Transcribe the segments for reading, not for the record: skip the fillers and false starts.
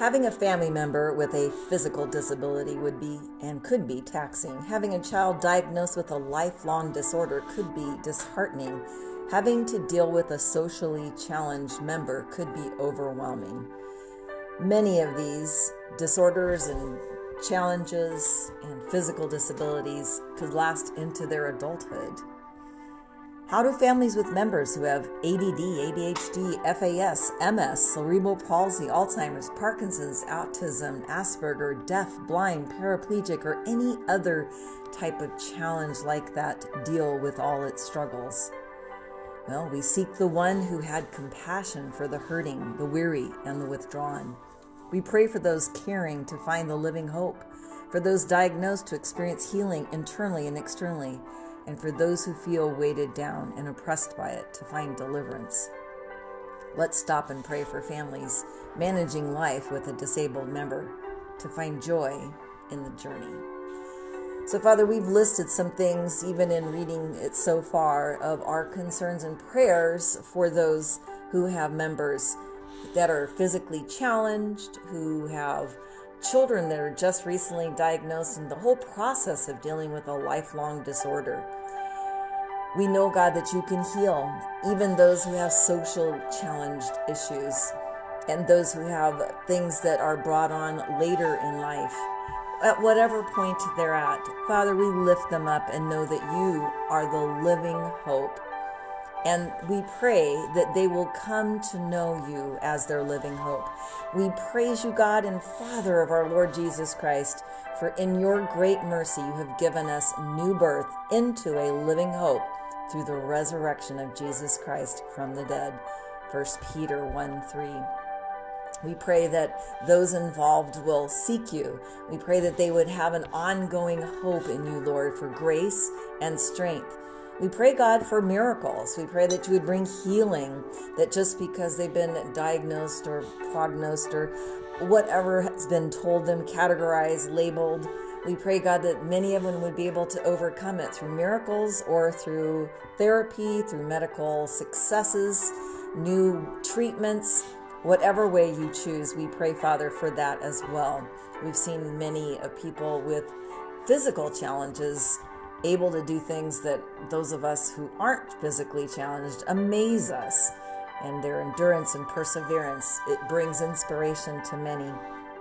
Having a family member with a physical disability would be and could be taxing. Having a child diagnosed with a lifelong disorder could be disheartening. Having to deal with a socially challenged member could be overwhelming. Many of these disorders and challenges and physical disabilities could last into their adulthood. How do families with members who have ADD, ADHD, FAS, MS, cerebral palsy, Alzheimer's, Parkinson's, autism, Asperger, deaf, blind, paraplegic, or any other type of challenge like that deal with all its struggles? Well, we seek the one who had compassion for the hurting, the weary, and the withdrawn. We pray for those caring to find the living hope, for those diagnosed to experience healing internally and externally, and for those who feel weighted down and oppressed by it to find deliverance. Let's stop and pray for families managing life with a disabled member to find joy in the journey. So, Father, we've listed some things, even in reading it so far, of our concerns and prayers for those who have members that are physically challenged, who have children that are just recently diagnosed, and the whole process of dealing with a lifelong disorder. We know, God, that you can heal even those who have social challenged issues and those who have things that are brought on later in life. At whatever point they're at, Father, we lift them up and know that you are the living hope. And we pray that they will come to know you as their living hope. We praise you, God and Father of our Lord Jesus Christ, for in your great mercy you have given us new birth into a living hope through the resurrection of Jesus Christ from the dead. 1 Peter 1:3. We pray that those involved will seek you. We pray that they would have an ongoing hope in you, Lord, for grace and strength. We pray, God, for miracles. We pray that you would bring healing, that just because they've been diagnosed or prognosed or whatever has been told them, categorized, labeled, we pray, God, that many of them would be able to overcome it through miracles or through therapy, through medical successes, new treatments, whatever way you choose. We pray, Father, for that as well. We've seen many people with physical challenges able to do things that those of us who aren't physically challenged amaze us. And their endurance and perseverance, it brings inspiration to many.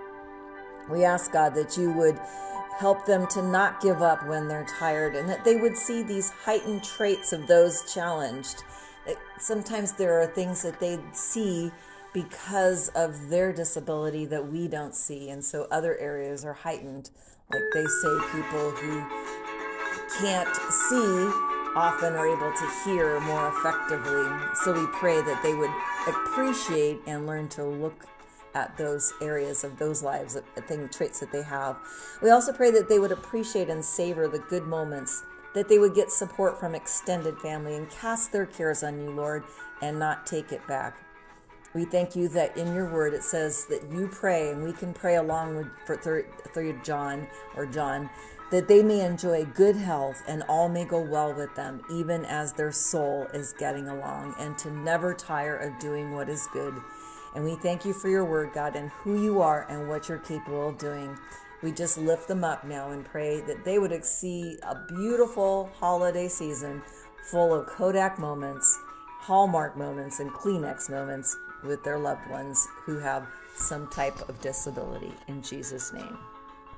We ask, God, that you would help them to not give up when they're tired, and that they would see these heightened traits of those challenged. Sometimes there are things that they see because of their disability that we don't see, and so other areas are heightened. Like they say, people who can't see often are able to hear more effectively. So we pray that they would appreciate and learn to look at those areas of those lives, traits that they have. We also pray that they would appreciate and savor the good moments, that they would get support from extended family and cast their cares on you, Lord, and not take it back. We thank you that in your word it says that you pray, and we can pray along with through John, that they may enjoy good health and all may go well with them, even as their soul is getting along, and to never tire of doing what is good. And we thank you for your word, God, and who you are and what you're capable of doing. We just lift them up now and pray that they would see a beautiful holiday season full of Kodak moments, Hallmark moments, and Kleenex moments with their loved ones who have some type of disability. In Jesus' name.